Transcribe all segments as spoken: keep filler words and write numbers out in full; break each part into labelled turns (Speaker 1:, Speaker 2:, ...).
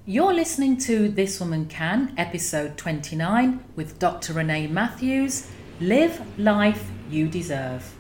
Speaker 1: You're listening to This Woman Can, episode twenty-nine, with Doctor Renee Matthews. Live life you deserve.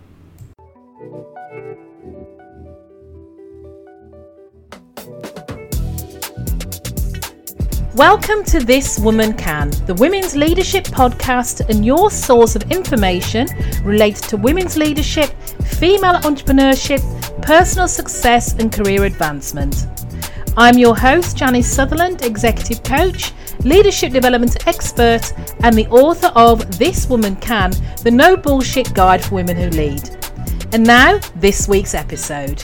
Speaker 1: Welcome to This Woman Can, the Women's Leadership Podcast and your source of information related to women's leadership, female entrepreneurship, personal success and career advancement. I'm your host, Janice Sutherland, Executive Coach, Leadership Development Expert and the author of This Woman Can, the No Bullshit Guide for Women Who Lead. And now, this week's episode.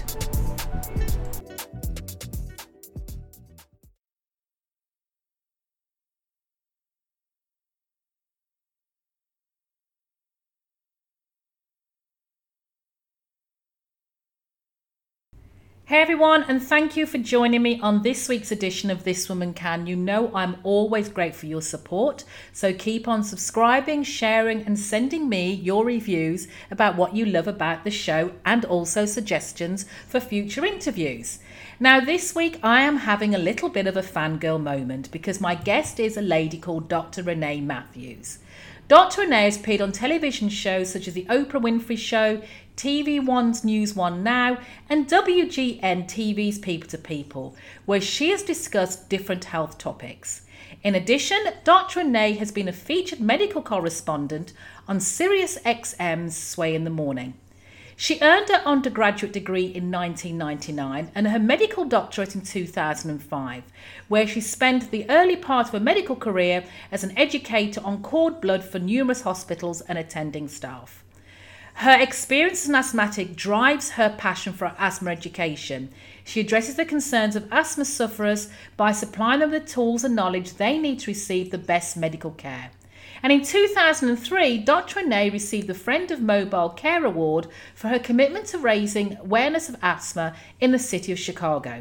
Speaker 1: Hey everyone, and thank you for joining me on this week's edition of This Woman Can. You know I'm always grateful for your support, so keep on subscribing, sharing and sending me your reviews about what you love about the show and also suggestions for future interviews. Now this week I am having a little bit of a fangirl moment because my guest is a lady called Doctor Renee Matthews. Doctor Renee has appeared on television shows such as The Oprah Winfrey Show, T V One's News One Now, and W G N T V's People to People, where she has discussed different health topics. In addition, Doctor Renee has been a featured medical correspondent on Sirius X M's Sway in the Morning. She earned her undergraduate degree in nineteen ninety-nine and her medical doctorate in two thousand five, where she spent the early part of her medical career as an educator on cord blood for numerous hospitals and attending staff. Her experience as an asthmatic drives her passion for asthma education. She addresses the concerns of asthma sufferers by supplying them with the tools and knowledge they need to receive the best medical care. And in two thousand three, Doctor Renee received the Friend of Mobile Care Award for her commitment to raising awareness of asthma in the city of Chicago.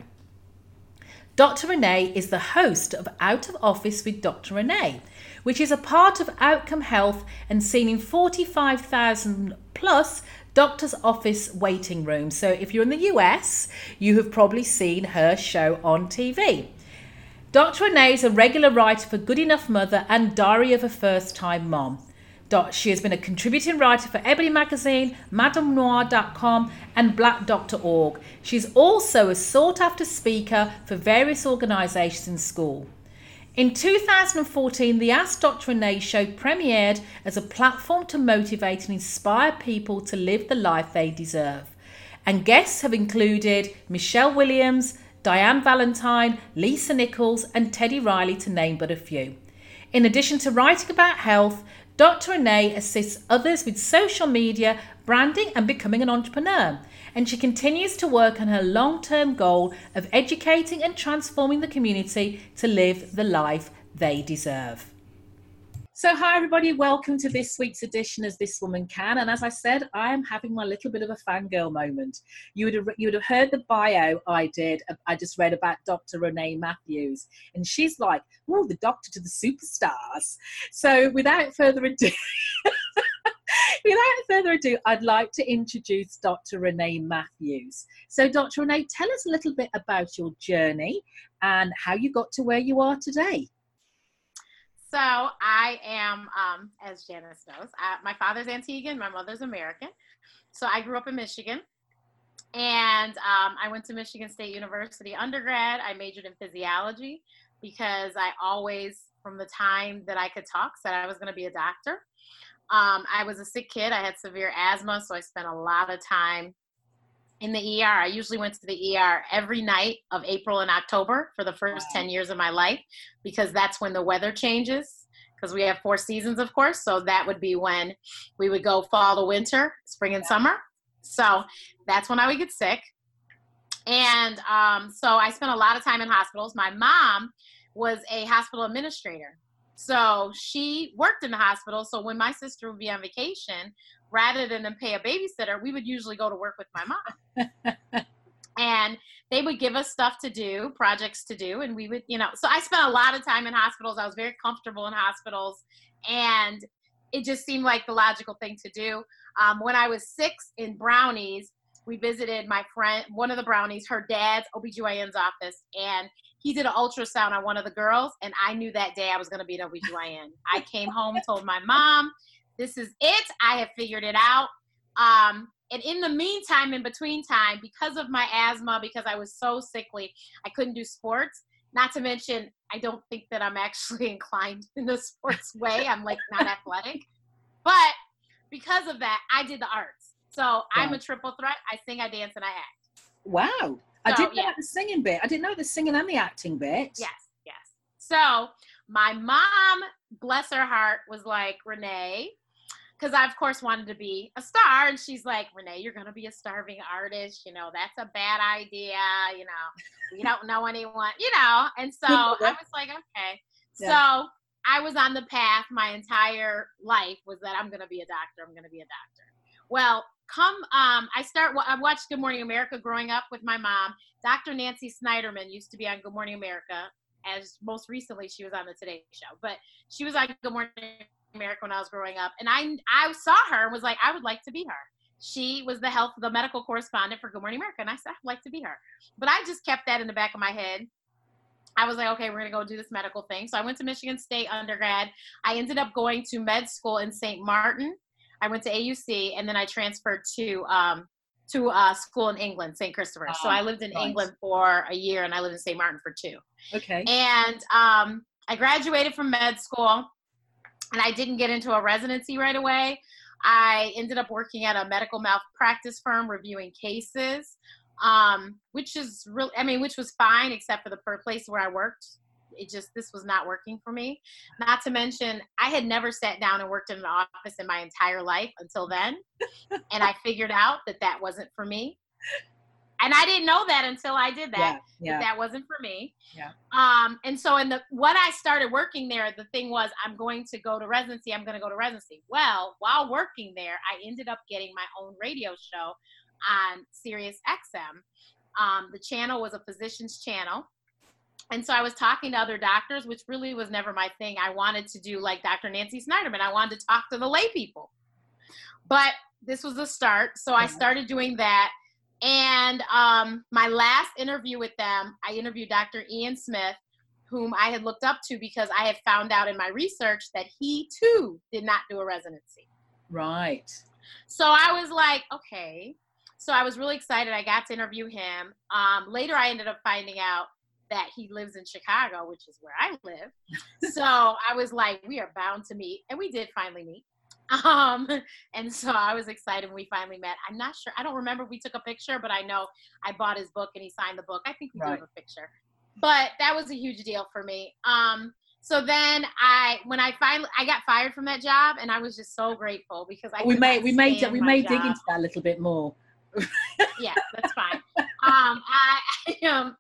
Speaker 1: Doctor Renee is the host of Out of Office with Doctor Renee, which is a part of Outcome Health and seen in forty-five thousand plus doctor's office waiting rooms. So if you're in the U S, you have probably seen her show on T V. Doctor Renee is a regular writer for Good Enough Mother and Diary of a First Time Mom. She has been a contributing writer for Ebony Magazine, Madame Noir dot com and Black Doctor dot org. She's also a sought-after speaker for various organisations in school. In two thousand fourteen, the Ask Doctor Renee show premiered as a platform to motivate and inspire people to live the life they deserve. And guests have included Michelle Williams, Diane Valentine, Lisa Nichols and Teddy Riley, to name but a few. In addition to writing about health, Doctor Renee assists others with social media, branding and becoming an entrepreneur. And she continues to work on her long-term goal of educating and transforming the community to live the life they deserve. So hi everybody, welcome to this week's edition of This Woman Can. And as I said, I am having my little bit of a fangirl moment. You would have, you would have heard the bio I did, I just read about Doctor Renee Matthews. And she's like, oh, the doctor to the superstars. So without further ado, without further ado, I'd like to introduce Doctor Renee Matthews. So Doctor Renee, tell us a little bit about your journey and how you got to where you are today.
Speaker 2: So I am, um, as Janice knows, I, my father's Antiguan, my mother's American. So I grew up in Michigan, and um, I went to Michigan State University undergrad. I majored in physiology because I always, from the time that I could talk, said I was going to be a doctor. Um, I was a sick kid. I had severe asthma, so I spent a lot of time in the E R. I usually went to the E R every night of April and October for the first wow. ten years of my life, because that's when the weather changes, because we have four seasons, of course. So that would be when we would go fall to winter, spring and summer. So that's when I would get sick. And um, so I spent a lot of time in hospitals. My mom was a hospital administrator. So she worked in the hospital. So when my sister would be on vacation, rather than pay a babysitter, we would usually go to work with my mom. And they would give us stuff to do, projects to do. And we would, you know, so I spent a lot of time in hospitals. I was very comfortable in hospitals. And it just seemed like the logical thing to do. Um, when I was six in Brownies, we visited my friend, one of the Brownies, her dad's O B G Y N's office. And he did an ultrasound on one of the girls, and I knew that day I was going to be an O B G Y N. I came home, told my mom, this is it. I have figured it out. Um, and in the meantime, in between time, because of my asthma, because I was so sickly, I couldn't do sports. Not to mention, I don't think that I'm actually inclined in the sports way. I'm like not athletic. But because of that, I did the arts. So wow. I'm a triple threat. I sing, I dance, and I act.
Speaker 3: Wow. So, I didn't know
Speaker 2: yeah.
Speaker 3: the singing bit. I didn't know the singing and the acting bit.
Speaker 2: Yes, yes. So my mom, bless her heart, was like, Renee, because I, of course, wanted to be a star. And she's like, Renee, you're going to be a starving artist. You know, that's a bad idea. You know, you don't know anyone, you know. And so I was like, okay. Yeah. So I was on the path my entire life was that I'm going to be a doctor. I'm going to be a doctor. Well, come, um, I start, I watched Good Morning America growing up with my mom. Doctor Nancy Snyderman used to be on Good Morning America, as most recently she was on the Today Show. But she was on Good Morning America when I was growing up. And I I saw her and was like, I would like to be her. She was the health, the medical correspondent for Good Morning America. And I said, I'd like to be her. But I just kept that in the back of my head. I was like, okay, we're going to go do this medical thing. So I went to Michigan State undergrad. I ended up going to med school in Saint Martin. I went to A U C, and then I transferred to um, to a school in England, Saint Christopher. Oh, so I lived in nice. England for a year, and I lived in Saint Martin for two.
Speaker 3: Okay.
Speaker 2: And um, I graduated from med school, and I didn't get into a residency right away. I ended up working at a medical malpractice firm reviewing cases, um, which is really, I mean, which was fine, except for the per place where I worked. It just, this was not working for me. Not to mention, I had never sat down and worked in an office in my entire life until then. And I figured out that that wasn't for me. And I didn't know that until I did that, yeah, yeah. that that wasn't for me.
Speaker 3: Yeah.
Speaker 2: Um, and so in the, when I started working there, the thing was, I'm going to go to residency. I'm going to go to residency. Well, while working there, I ended up getting my own radio show on Sirius X M. Um, the channel was a physician's channel. And so I was talking to other doctors, which really was never my thing. I wanted to do like Doctor Nancy Snyderman. I wanted to talk to the lay people. But this was the start. So I started doing that. And um, my last interview with them, I interviewed Doctor Ian Smith, whom I had looked up to because I had found out in my research that he too did not do a residency.
Speaker 3: Right.
Speaker 2: So I was like, okay. So I was really excited. I got to interview him. Um, later, I ended up finding out that he lives in Chicago, which is where I live. So I was like, we are bound to meet. And we did finally meet. Um, and so I was excited when we finally met. I'm not sure. I don't remember if we took a picture, but I know I bought his book and he signed the book. I think we right. do have a picture. But that was a huge deal for me. Um, so then I, when I finally, I got fired from that job, and I was just so grateful because I
Speaker 3: we may we may we may
Speaker 2: job.
Speaker 3: dig into that a little bit more.
Speaker 2: Yeah, that's fine. um, I um,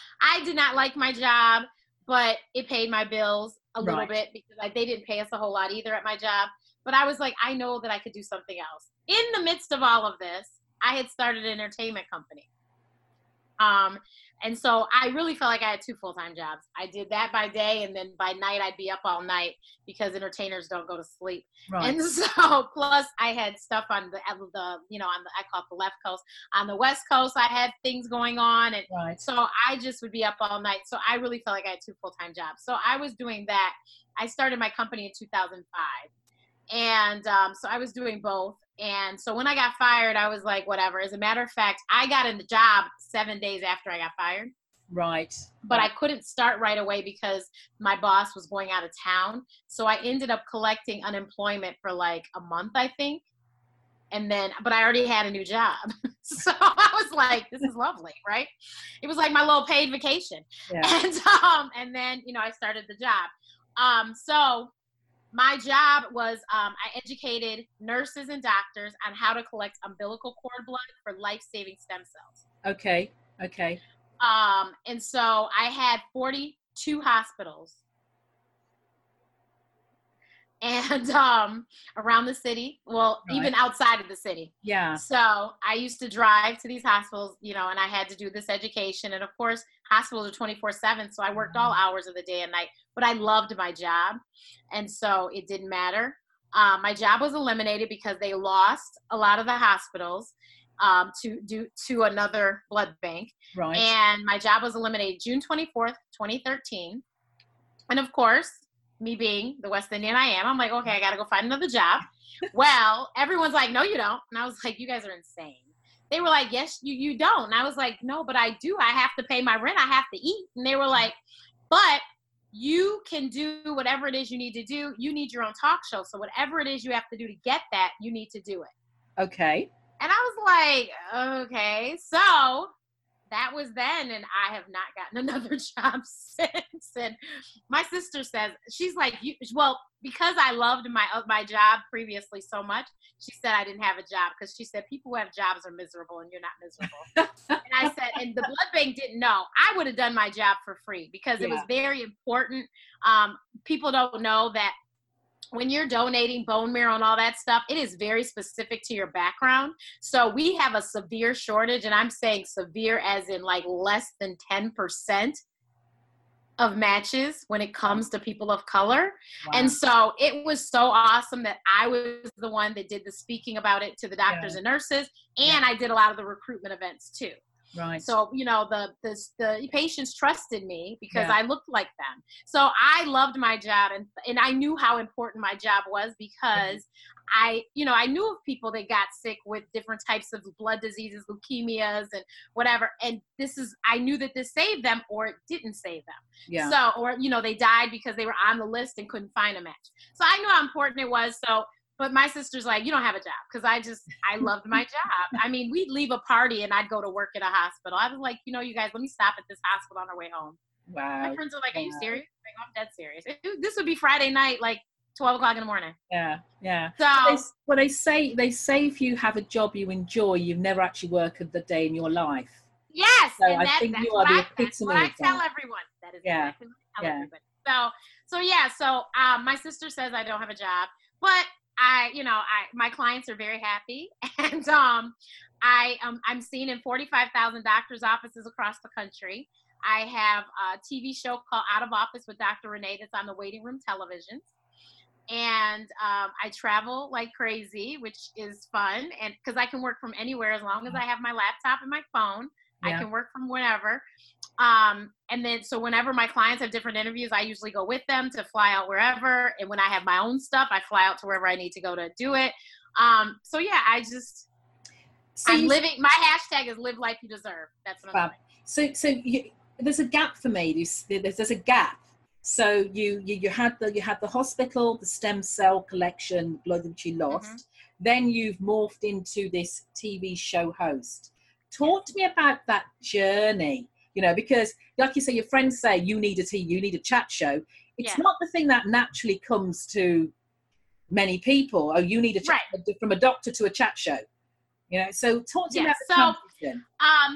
Speaker 2: I did not like my job, but it paid my bills a little right. bit because I, they didn't pay us a whole lot either at my job. But I was like, I know that I could do something else. In the midst of all of this, I had started an entertainment company. Um, and so I really felt like I had two full-time jobs. I did that by day, and then by night I'd be up all night because entertainers don't go to sleep. Right. And so plus I had stuff on the, the you know, on the, I call it the left coast. On the West Coast, I had things going on. And right. so I just would be up all night. So I really felt like I had two full-time jobs. So I was doing that. I started my company in two thousand five. And um, so I was doing both. And so when I got fired, I was like, whatever. As a matter of fact, I got in the job seven days after I got fired.
Speaker 3: Right.
Speaker 2: But
Speaker 3: right.
Speaker 2: I couldn't start right away because my boss was going out of town. So I ended up collecting unemployment for like a month, I think. And then, but I already had a new job. So I was like, this is lovely, right? It was like my little paid vacation. Yeah. And, um, and then, you know, I started the job. Um, so my job was um, I educated nurses and doctors on how to collect umbilical cord blood for life-saving stem cells.
Speaker 3: Okay, okay.
Speaker 2: Um, and so I had forty-two hospitals and um, around the city, well, right. even outside of the city.
Speaker 3: Yeah.
Speaker 2: So I used to drive to these hospitals, you know, and I had to do this education. And of course, hospitals are twenty-four seven, so I worked all hours of the day and night. But I loved my job, and so it didn't matter. Um, my job was eliminated because they lost a lot of the hospitals. um, to do to another blood bank.
Speaker 3: Right.
Speaker 2: And my job was eliminated June twenty-fourth, twenty thirteen. And of course, me being the West Indian I am, I'm like, okay, I got to go find another job. Well, everyone's like, no, you don't. And I was like, you guys are insane. They were like, yes, you, you don't. And I was like, no, but I do. I have to pay my rent. I have to eat. And they were like, but you can do whatever it is you need to do. You need your own talk show. So whatever it is you have to do to get that, you need to do it.
Speaker 3: Okay.
Speaker 2: And I was like, okay. So that was then, and I have not gotten another job since. And my sister says, she's like, you, well, because I loved my uh, my job previously so much, she said I didn't have a job because she said people who have jobs are miserable and you're not miserable. And I said, and the blood bank didn't know. I would have done my job for free because yeah. it was very important. Um, people don't know that when you're donating bone marrow and all that stuff, it is very specific to your background. So we have a severe shortage, and I'm saying severe as in like less than ten percent of matches when it comes to people of color. Wow. And so it was so awesome that I was the one that did the speaking about it to the doctors yeah. and nurses, and yeah. I did a lot of the recruitment events too.
Speaker 3: Right.
Speaker 2: So, you know, the, the, the patients trusted me because yeah. I looked like them. So I loved my job, and, and I knew how important my job was because mm-hmm. I, you know, I knew of people that got sick with different types of blood diseases, leukemias and whatever. And this is, I knew that this saved them or it didn't save them.
Speaker 3: Yeah.
Speaker 2: So, or, you know, they died because they were on the list and couldn't find a match. So I knew how important it was. So, but my sister's like, you don't have a job. Cause I just, I loved my job. I mean, we'd leave a party and I'd go to work at a hospital. I was like, you know, you guys, let me stop at this hospital on our way home.
Speaker 3: Wow.
Speaker 2: My friends are like, are you
Speaker 3: wow. serious?
Speaker 2: Like, I'm dead serious. It, this would be Friday night, like twelve o'clock in the morning.
Speaker 3: Yeah. Yeah.
Speaker 2: So,
Speaker 3: well, they, well, they say, they say if you have a job you enjoy, you've never actually worked a day in your life.
Speaker 2: Yes.
Speaker 3: So
Speaker 2: and
Speaker 3: I
Speaker 2: that,
Speaker 3: think
Speaker 2: that's
Speaker 3: you are
Speaker 2: what
Speaker 3: the
Speaker 2: I, that's what I tell
Speaker 3: that.
Speaker 2: everyone. That is
Speaker 3: yeah.
Speaker 2: exactly what I tell
Speaker 3: yeah.
Speaker 2: everybody. So, so yeah, so um, my sister says I don't have a job, but I, you know, I, my clients are very happy, and um, I, um, I'm seen in forty-five thousand doctors' offices across the country. I have a T V show called Out of Office with Doctor Renee that's on the waiting room televisions, and um, I travel like crazy, which is fun, and because I can work from anywhere as long as I have my laptop and my phone, yeah. I can work from whenever. Um, and then, so whenever my clients have different interviews, I usually go with them to fly out wherever. And when I have my own stuff, I fly out to wherever I need to go to do it. Um, so yeah, I just, so I'm living, my hashtag is live life you deserve. That's what I'm doing.
Speaker 3: So, so you, there's a gap for me. There's, there's, there's a gap. So you, you, you had the, you had the hospital, the stem cell collection, blood that you lost. Mm-hmm. Then you've morphed into this T V show host. Talk to me about that journey. You know, because like you say, your friends say you need a tea, you need a chat show. It's yeah. not the thing that naturally comes to many people. Oh, you need a chat right. from a doctor to a chat show. You know, so talk to
Speaker 2: yeah.
Speaker 3: me about the
Speaker 2: so,
Speaker 3: transition.
Speaker 2: Um,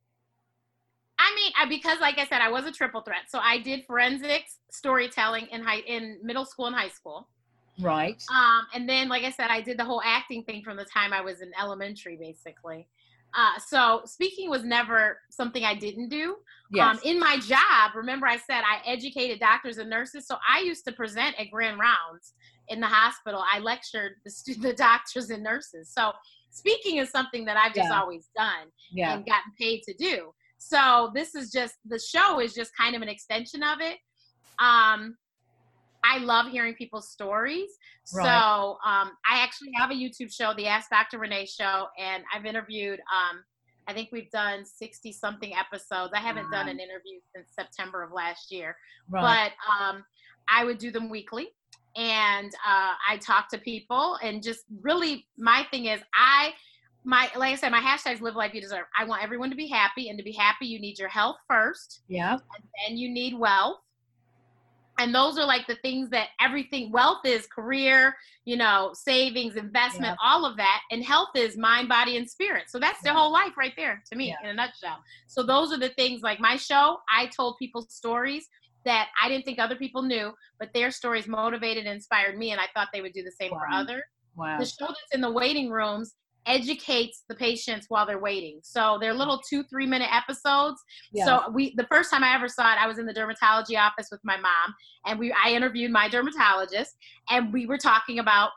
Speaker 2: I mean, I, because like I said, I was a triple threat. So I did forensics, storytelling in high, in middle school and high school.
Speaker 3: Right.
Speaker 2: Um, and then, like I said, I did the whole acting thing from the time I was in elementary, basically. Uh, so speaking was never something I didn't do.
Speaker 3: Yes.
Speaker 2: Um, in my job, remember I said I educated doctors and nurses. So I used to present at grand rounds in the hospital. I lectured the, stu- the doctors and nurses. So speaking is something that I've just yeah. always done yeah. and gotten paid to do. So this is just, the show is just kind of an extension of it. Um, I love hearing people's stories. Right. So um, I actually have a YouTube show, the Ask Doctor Renee Show, and I've interviewed, um, I think we've done sixty something episodes. I haven't wow. done an interview since September of last year, right. but um, I would do them weekly. And uh, I talk to people, and just really my thing is I, my, like I said, my hashtag is live life you deserve. I want everyone to be happy, and to be happy, you need your health first.
Speaker 3: Yeah.
Speaker 2: And then you need wealth. And those are like the things that everything, wealth is career, you know, savings, investment, yeah. all of that. And health is mind, body, and spirit. So that's yeah. their whole life right there to me yeah. in a nutshell. So those are the things, like my show, I told people stories that I didn't think other people knew, but their stories motivated and inspired me. And I thought they would do the same wow. for others.
Speaker 3: Wow.
Speaker 2: The show that's in the waiting rooms educates the patients while they're waiting. So they're little two, three minute episodes. Yeah. So we, the first time I ever saw it, I was in the dermatology office with my mom, and we, I interviewed my dermatologist, and we were talking about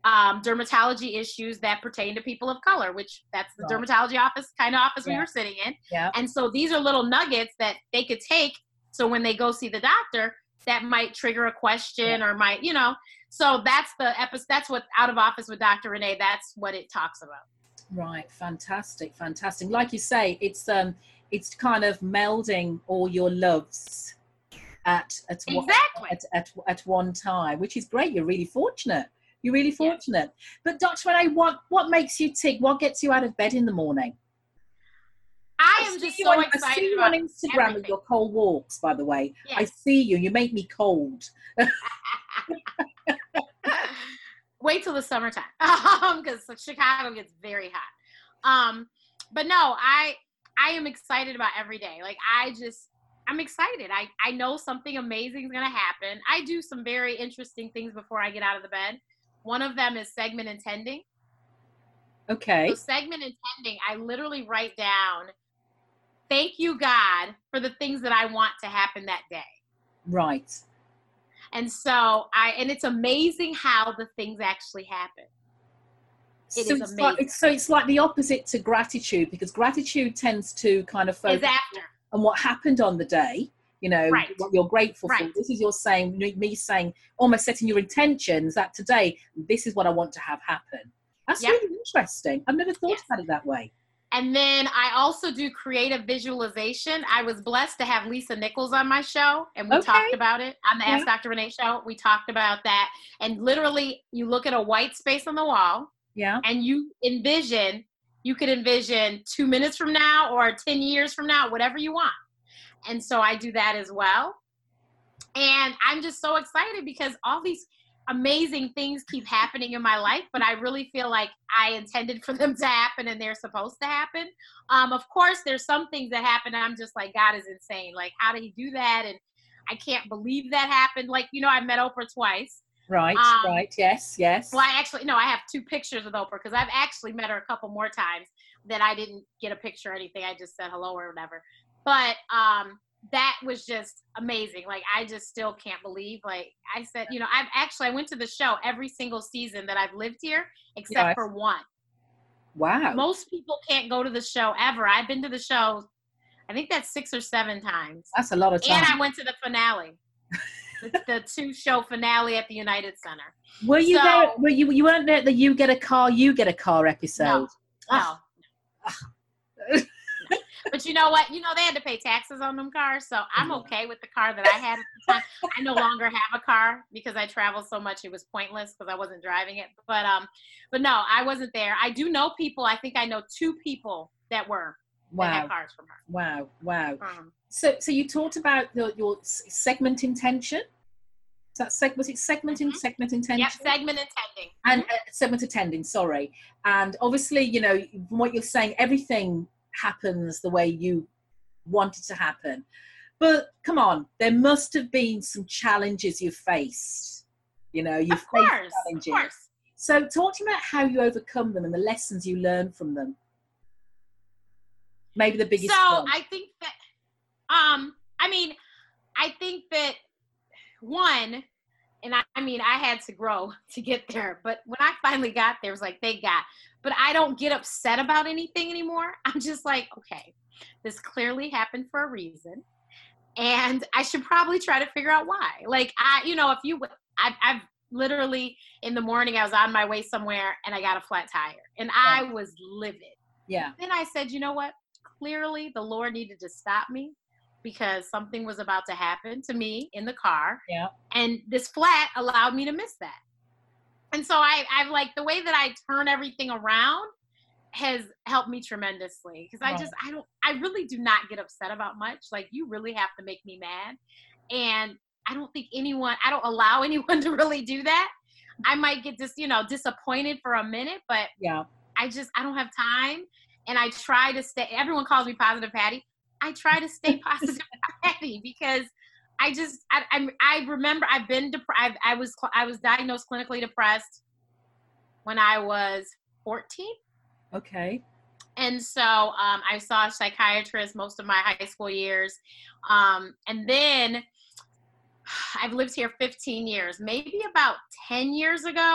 Speaker 2: um, dermatology issues that pertain to people of color, which that's the right. dermatology office, kind of office yeah. we were sitting in.
Speaker 3: Yeah.
Speaker 2: And so these are little nuggets that they could take. So when they go see the doctor, that might trigger a question yeah. or might, you know, so that's the episode. That's what Out of Office with Doctor Renee, that's what it talks about.
Speaker 3: Right. Fantastic. Fantastic. Like you say, it's, um, it's kind of melding all your loves at, at,
Speaker 2: exactly.
Speaker 3: at, at, at one time, which is great. You're really fortunate. You're really fortunate. Yeah. But Doctor Renee, what, what makes you tick? What gets you out of bed in the morning?
Speaker 2: I, I am just so
Speaker 3: on,
Speaker 2: excited
Speaker 3: I see you
Speaker 2: about
Speaker 3: on Instagram
Speaker 2: everything.
Speaker 3: with your cold walks, by the way.
Speaker 2: Yes.
Speaker 3: I see you. You make me cold.
Speaker 2: Wait till the summertime, because um, Chicago gets very hot. Um, but no, I I am excited about every day. Like I just, I'm excited. I, I know something amazing is going to happen. I do some very interesting things before I get out of the bed. One of them is segment intending.
Speaker 3: Okay.
Speaker 2: So segment intending, I literally write down, thank you, God, for the things that I want to happen that day.
Speaker 3: Right.
Speaker 2: And so I, and it's amazing how the things actually happen. It
Speaker 3: so
Speaker 2: is
Speaker 3: it's
Speaker 2: amazing.
Speaker 3: Like, it's, so it's like the opposite to gratitude, because gratitude tends to kind of focus
Speaker 2: is after.
Speaker 3: on what happened on the day, you know,
Speaker 2: right.
Speaker 3: what you're grateful
Speaker 2: right.
Speaker 3: for. This is your saying, me saying, almost setting your intentions that today, this is what I want to have happen. That's yep. really interesting. I've never thought yes. about it that way.
Speaker 2: And then I also do creative visualization. I was blessed to have Lisa Nichols on my show, and we
Speaker 3: okay.
Speaker 2: talked about it on the
Speaker 3: yeah.
Speaker 2: Ask Doctor Renee show. We talked about that. And literally, you look at a white space on the wall,
Speaker 3: yeah,
Speaker 2: and you envision, you could envision two minutes from now or ten years from now, whatever you want. And so I do that as well. And I'm just so excited because all these amazing things keep happening in my life, but I really feel like I intended for them to happen and they're supposed to happen. Um, of course, there's some things that happen and I'm just like, God is insane. Like, how did he do that? And I can't believe that happened. Like, you know, I met Oprah twice.
Speaker 3: Right,
Speaker 2: um,
Speaker 3: right. Yes, yes.
Speaker 2: Well, I actually, no, I have two pictures with Oprah because I've actually met her a couple more times that I didn't get a picture or anything. I just said hello or whatever. But um, that was just amazing. Like, I just still can't believe, like I said, you know, I've actually, I went to the show every single season that I've lived here, except yes. for one.
Speaker 3: Wow.
Speaker 2: Most people can't go to the show ever. I've been to the show, I think that's six or seven times.
Speaker 3: That's a lot of time.
Speaker 2: And I went to the finale, the, the two show finale at the United Center.
Speaker 3: Were you
Speaker 2: so,
Speaker 3: there? Were you, you weren't there at the You Get a Car, You Get a Car episode?
Speaker 2: No,
Speaker 3: oh.
Speaker 2: no. But you know what? You know, they had to pay taxes on them cars, so I'm okay with the car that I had at the time. I no longer have a car because I travel so much. It was pointless because I wasn't driving it. But um, but no, I wasn't there. I do know people. I think I know two people that were
Speaker 3: wow.
Speaker 2: that had cars from her.
Speaker 3: Wow, wow.
Speaker 2: Um,
Speaker 3: so so you talked about the, your segment intention. Is that seg- was it segmenting, mm-hmm. segment intention?
Speaker 2: Yep, segment intending.
Speaker 3: And uh, segment attending, sorry. And obviously, you know, from what you're saying, everything happens the way you want it to happen. But come on, there must have been some challenges you faced. You know, you
Speaker 2: of
Speaker 3: faced
Speaker 2: course,
Speaker 3: challenges.
Speaker 2: Of course.
Speaker 3: So talk to me about how you overcome them and the lessons you learn from them. Maybe the biggest
Speaker 2: So
Speaker 3: one.
Speaker 2: I think that, um, I mean, I think that one, and I, I mean, I had to grow to get there, but when I finally got there, it was like, thank God. But I don't get upset about anything anymore. I'm just like, okay, this clearly happened for a reason. And I should probably try to figure out why. Like, I, you know, if you, I've, I've literally in the morning, I was on my way somewhere and I got a flat tire and I yeah. was livid.
Speaker 3: Yeah.
Speaker 2: Then I said, you know what? Clearly the Lord needed to stop me because something was about to happen to me in the car.
Speaker 3: Yeah.
Speaker 2: And this flat allowed me to miss that. And so I, I've like the way that I turn everything around has helped me tremendously. Cause I right. just, I don't, I really do not get upset about much. Like you really have to make me mad. And I don't think anyone, I don't allow anyone to really do that. I might get just, you know, disappointed for a minute, but
Speaker 3: yeah,
Speaker 2: I just, I don't have time. And I try to stay, everyone calls me Positive Patty. I try to stay positive Patty because I just, I, I, I remember I've been depressed. I was, I was diagnosed clinically depressed when I was fourteen.
Speaker 3: Okay.
Speaker 2: And so um, I saw a psychiatrist most of my high school years. Um, and then I've lived here fifteen years. Maybe about ten years ago,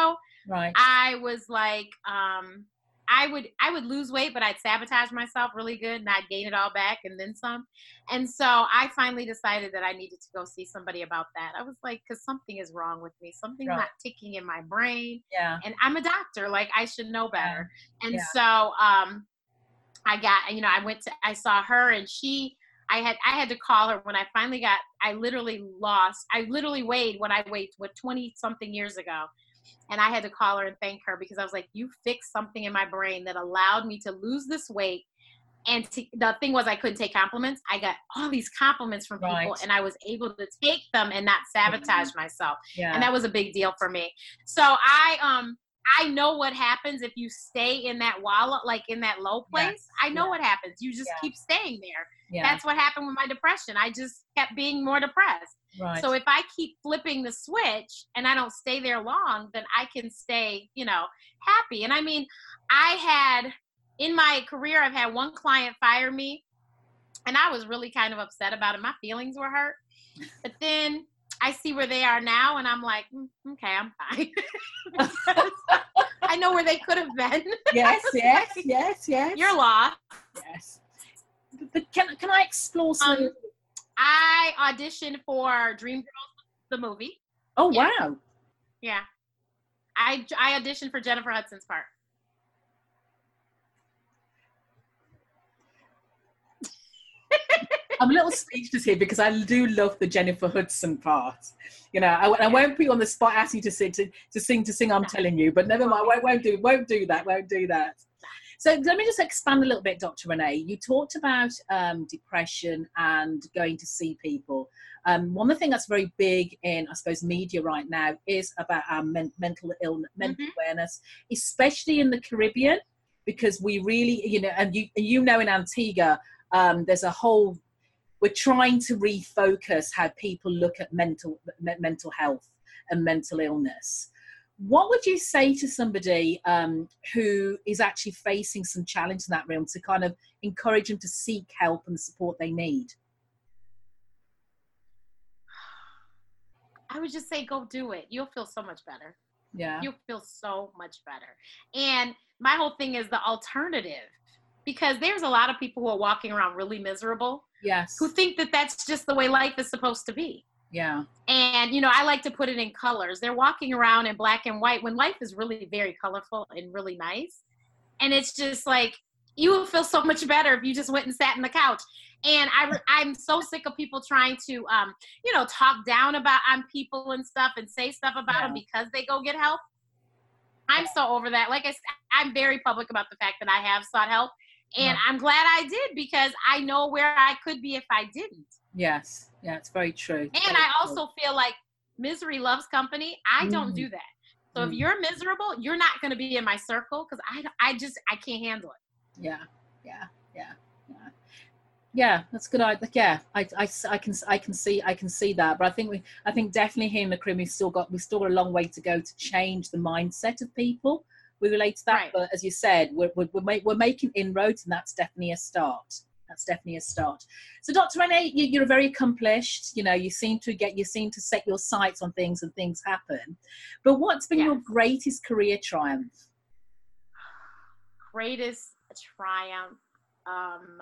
Speaker 3: Right.
Speaker 2: I was like, um, I would I would lose weight, but I'd sabotage myself really good and I'd gain it all back and then some. And so I finally decided that I needed to go see somebody about that. I was like, because something is wrong with me. Something's
Speaker 3: Right.
Speaker 2: not ticking in my brain.
Speaker 3: Yeah.
Speaker 2: And I'm a doctor. Like, I should know better.
Speaker 3: Yeah.
Speaker 2: And
Speaker 3: Yeah.
Speaker 2: so um, I got, you know, I went to, I saw her and she, I had, I had to call her when I finally got, I literally lost, I literally weighed when I weighed, what, twenty something years ago. And I had to call her and thank her because I was like, you fixed something in my brain that allowed me to lose this weight. And to, the thing was, I couldn't take compliments. I got all these compliments from people
Speaker 3: Right.
Speaker 2: and I was able to take them and not sabotage myself.
Speaker 3: Yeah.
Speaker 2: And that was a big deal for me. So I, um, I know what happens if you stay in that wallow, like in that low place.
Speaker 3: Yes.
Speaker 2: I know
Speaker 3: Yeah.
Speaker 2: what happens. You just
Speaker 3: Yeah.
Speaker 2: keep staying there.
Speaker 3: Yeah.
Speaker 2: That's what happened with my depression. I just kept being more depressed.
Speaker 3: Right.
Speaker 2: So if I keep flipping the switch and I don't stay there long, then I can stay, you know, happy. And I mean, I had in my career, I've had one client fire me and I was really kind of upset about it. My feelings were hurt. But then I see where they are now and I'm like, mm, okay, I'm fine. I know where they could have been.
Speaker 3: Yes, yes, yes, yes.
Speaker 2: You're lost.
Speaker 3: Yes. But can can I explore some?
Speaker 2: Um, I auditioned for Dreamgirls, the movie.
Speaker 3: Oh,
Speaker 2: yeah.
Speaker 3: wow.
Speaker 2: Yeah. I, I auditioned for Jennifer Hudson's part.
Speaker 3: I'm a little speechless here because I do love the Jennifer Hudson part. You know, I, I won't put you on the spot, ask you to sing, to, to sing, to sing. I'm telling you, but never mind. Won't, won't do, won't do that. Won't do that. So let me just expand a little bit, Doctor Renee. You talked about um, depression and going to see people. Um, one of the things that's very big in, I suppose, media right now is about our men- mental illness, mental
Speaker 2: Mm-hmm.
Speaker 3: awareness, especially in the Caribbean, because we really, you know, and you, you know, in Antigua, um, there's a whole. We're trying to refocus how people look at mental me- mental health and mental illness. What would you say to somebody um, who is actually facing some challenge in that realm to kind of encourage them to seek help and the support they need?
Speaker 2: I would just say, go do it. You'll feel so much better.
Speaker 3: Yeah.
Speaker 2: You'll feel so much better. And my whole thing is the alternative, because there's a lot of people who are walking around really miserable.
Speaker 3: Yes.
Speaker 2: Who think that that's just the way life is supposed to be.
Speaker 3: Yeah.
Speaker 2: And, you know, I like to put it in colors. They're walking around in black and white when life is really very colorful and really nice. And it's just like, you will feel so much better if you just went and sat in the couch. And I, I'm so sick of people trying to, um, you know, talk down about on people and stuff and say stuff about
Speaker 3: Yeah.
Speaker 2: them because they go get help. I'm so over that. Like I said, I'm very public about the fact that I have sought help. And
Speaker 3: Right.
Speaker 2: I'm glad I did because I know where I could be if I didn't.
Speaker 3: Yes. Yeah, it's very true.
Speaker 2: And
Speaker 3: very
Speaker 2: I
Speaker 3: true.
Speaker 2: also feel like misery loves company. I don't
Speaker 3: Mm.
Speaker 2: do that. So
Speaker 3: Mm.
Speaker 2: if you're miserable, you're not going to be in my circle because I, I just, I can't handle it.
Speaker 3: Yeah, yeah, yeah, yeah. Yeah, that's good. I, yeah, I, I, I can, I can see, I can see that. But I think we, I think definitely here in the Caribbean, we've still got, we've still got a long way to go to change the mindset of people. We relate to that,
Speaker 2: Right.
Speaker 3: but as you said, we're we're we're, make, we're making inroads, and that's definitely a start. That's definitely a start. So, Doctor Renee, you, you're very accomplished. You know, you seem to get, you seem to set your sights on things, and things happen. But what's been
Speaker 2: Yes.
Speaker 3: your greatest career triumph?
Speaker 2: Greatest triumph. Um,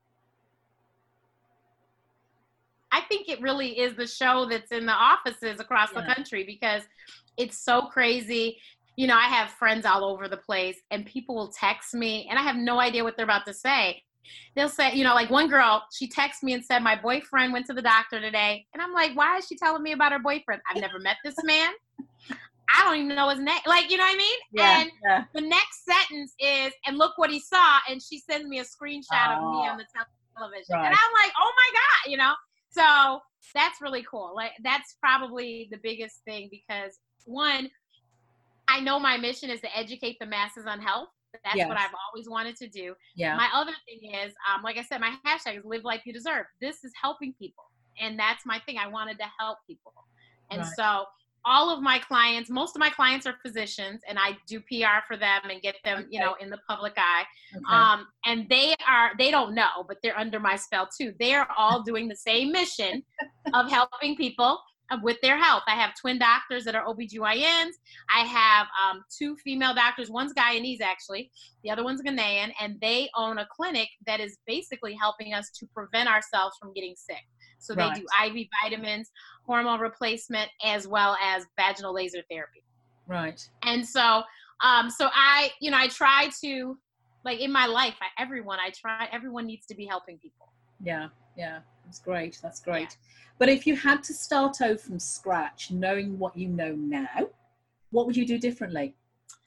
Speaker 2: I think it really is the show that's in the offices across
Speaker 3: Yeah.
Speaker 2: the country because it's so crazy. You know, I have friends all over the place and people will text me and I have no idea what they're about to say. They'll say, you know, like one girl, she texted me and said, my boyfriend went to the doctor today. And I'm like, why is she telling me about her boyfriend? I've never met this man. I don't even know his name. Like, you know what I mean?
Speaker 3: Yeah,
Speaker 2: And
Speaker 3: yeah.
Speaker 2: the next sentence is, and look what he saw. And she sends me a screenshot of me
Speaker 3: Oh.
Speaker 2: on the television.
Speaker 3: Right.
Speaker 2: And I'm like, oh my God, you know? So that's really cool. Like, that's probably the biggest thing because one, I know my mission is to educate the masses on health. That's
Speaker 3: Yes.
Speaker 2: what I've always wanted to do.
Speaker 3: Yeah.
Speaker 2: My other thing is, um, like I said, my hashtag is live life you deserve. This is helping people. And that's my thing. I wanted to help people. And
Speaker 3: Right.
Speaker 2: so all of my clients, most of my clients are physicians and I do P R for them and get them, you
Speaker 3: Okay.
Speaker 2: know, in the public eye.
Speaker 3: Okay.
Speaker 2: Um, and they are, they don't know, but they're under my spell too. They are all doing the same mission of helping people. with their health. I have twin doctors that are O B G Y Ns. I have um, two female doctors. One's Guyanese, actually. The other one's Ghanaian. And they own a clinic that is basically helping us to prevent ourselves from getting sick. So they
Speaker 3: Right.
Speaker 2: do I V vitamins, hormone replacement, as well as vaginal laser therapy.
Speaker 3: Right.
Speaker 2: And so, um, so I, you know, I try to, like in my life, I, everyone, I try, everyone needs to be helping people.
Speaker 3: Yeah. Yeah. That's great. That's great. Yeah. But if you had to start over from scratch, knowing what you know now, what would you do differently?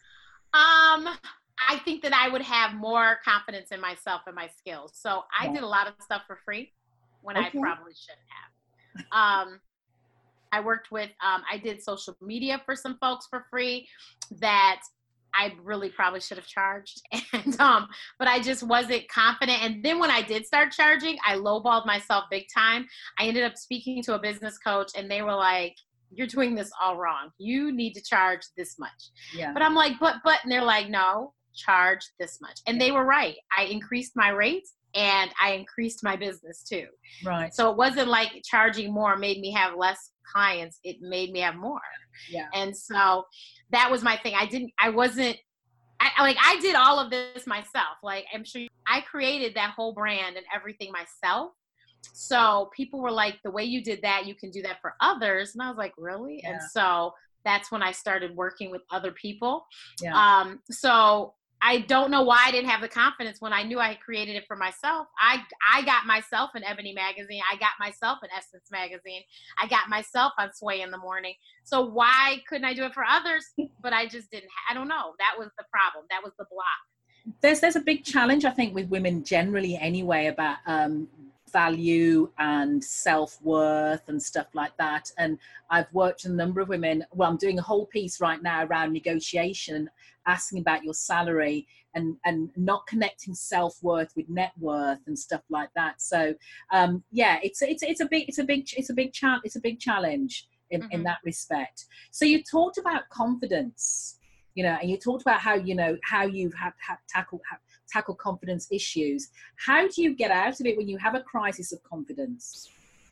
Speaker 2: Um, I think that I would have more confidence in myself and my skills. So I
Speaker 3: Yeah.
Speaker 2: did a lot of stuff for free when
Speaker 3: Okay.
Speaker 2: I probably shouldn't have. Um, I worked with, um, I did social media for some folks for free that I really probably should have charged. And, um, but I just wasn't confident. And then when I did start charging, I lowballed myself big time. I ended up speaking to a business coach and they were like, you're doing this all wrong. You need to charge this much.
Speaker 3: Yeah.
Speaker 2: But I'm like, but, but, and they're like, no, charge this much. And they were right. I increased my rates and I increased my business too.
Speaker 3: Right.
Speaker 2: So it wasn't like charging more made me have less clients. It made me have more.
Speaker 3: Yeah.
Speaker 2: And so that was my thing. I didn't, I wasn't, I like, I did all of this myself. Like, I'm sure I created that whole brand and everything myself. So people were like, the way you did that, you can do that for others. And I was like, really?
Speaker 3: Yeah.
Speaker 2: And so that's when I started working with other people.
Speaker 3: Yeah.
Speaker 2: Um, so I don't know why I didn't have the confidence when I knew I had created it for myself. I I got myself in Ebony magazine. I got myself in Essence magazine. I got myself on Sway in the Morning. So why couldn't I do it for others? But I just didn't. I don't know. That was the problem. That was the block.
Speaker 3: There's there's a big challenge, I think, with women generally anyway about um, value and self-worth and stuff like that. And I've worked with a number of women. Well, I'm doing a whole piece right now around negotiation, asking about your salary and, and not connecting self-worth with net worth and stuff like that. So um, yeah, it's it's it's a big it's a big it's a big challenge it's a big challenge in, mm-hmm. in that respect. So you talked about confidence, you know, and you talked about how you know how you've had, had tackled have, tackle confidence issues. How do you get out of it when you have a crisis of confidence?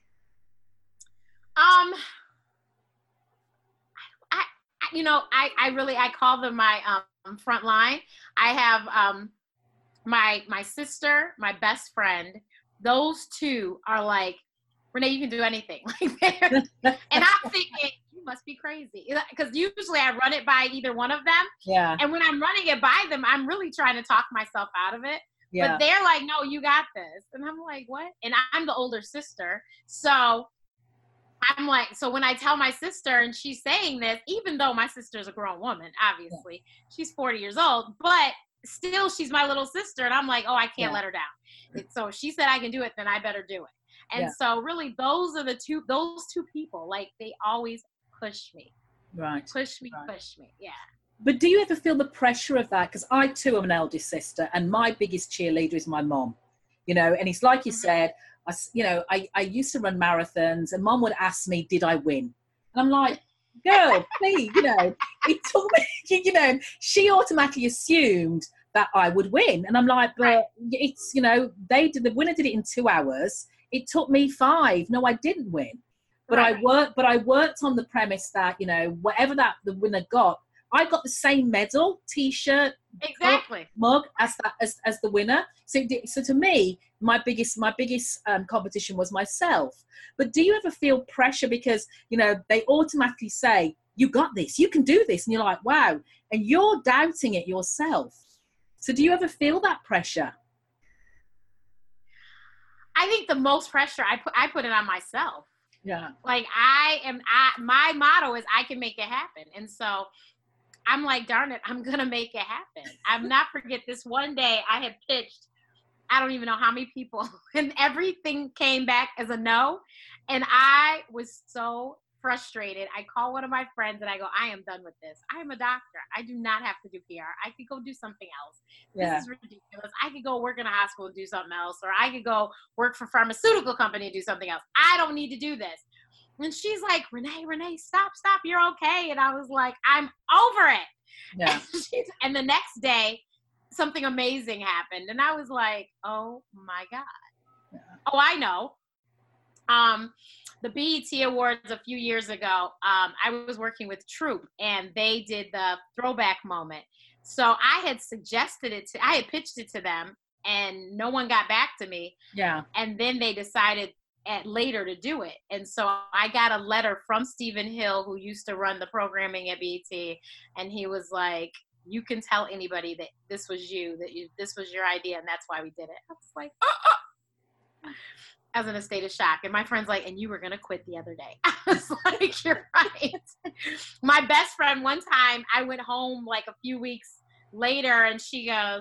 Speaker 2: Um, I, I you know, I, I really, I call them my um, front line. I have um, my, my sister, my best friend. Those two are like, Renee, you can do anything. Like, and I'm thinking, you must be crazy. Because usually I run it by either one of them.
Speaker 3: Yeah.
Speaker 2: And when I'm running it by them, I'm really trying to talk myself out of it.
Speaker 3: Yeah.
Speaker 2: But they're like, no, you got this. And I'm like, what? And I'm the older sister. So I'm like, so when I tell my sister and she's saying this, even though my sister's a grown woman, obviously, yeah. she's forty years old, but still she's my little sister. And I'm like, oh, I can't yeah. let her down. So she said I can do it, then I better do it. And yeah. so really those are the two, those two people, like they always push me.
Speaker 3: Right.
Speaker 2: Push me,
Speaker 3: right.
Speaker 2: push me. Yeah.
Speaker 3: But do you ever feel the pressure of that? Because I too am an eldest sister and my biggest cheerleader is my mom, you know, and it's like you mm-hmm. said, I, you know, I, I used to run marathons and mom would ask me, did I win? And I'm like, girl, please, you know, it took me, you know, she automatically assumed that I would win. And I'm like, but right. it's, you know, they did, the winner did it in two hours. It took me five. No, I didn't win. But right. I worked, but I worked on the premise that, you know, whatever that the winner got, I got the same medal, T-shirt,
Speaker 2: exactly
Speaker 3: mug as that as, as the winner. So, so to me, my biggest my biggest um, competition was myself. But do you ever feel pressure because you know they automatically say you got this, you can do this, and you're like, wow, and you're doubting it yourself. So do you ever feel that pressure?
Speaker 2: I think the most pressure I put I put it on myself.
Speaker 3: Yeah.
Speaker 2: Like I am I my motto is I can make it happen. And so I'm like, darn it, I'm gonna make it happen. I'm not forget this one day I had pitched, I don't even know how many people, and everything came back as a no. And I was so frustrated. I call one of my friends and I go, I am done with this. I am a doctor. I do not have to do P R. I could go do something else. This yeah. is ridiculous. I could go work in a hospital and do something else, or I could go work for a pharmaceutical company and do something else. I don't need to do this. And she's like, Renee, Renee, stop, stop. You're okay. And I was like, I'm over it.
Speaker 3: Yeah.
Speaker 2: And, and the next day, something amazing happened. And I was like, oh my God. Yeah. Oh, I know. Um, the B E T Awards a few years ago, um, I was working with Troop, and they did the throwback moment. So I had suggested it to, I had pitched it to them, and no one got back to me.
Speaker 3: Yeah.
Speaker 2: And then they decided at later to do it. And so I got a letter from Stephen Hill, who used to run the programming at B E T, and he was like, you can tell anybody that this was you, that you, this was your idea, and that's why we did it. I was like, oh, oh. I was in a state of shock. And my friend's like, and you were going to quit the other day. I was like, you're right. My best friend, one time, I went home like a few weeks later, and she goes,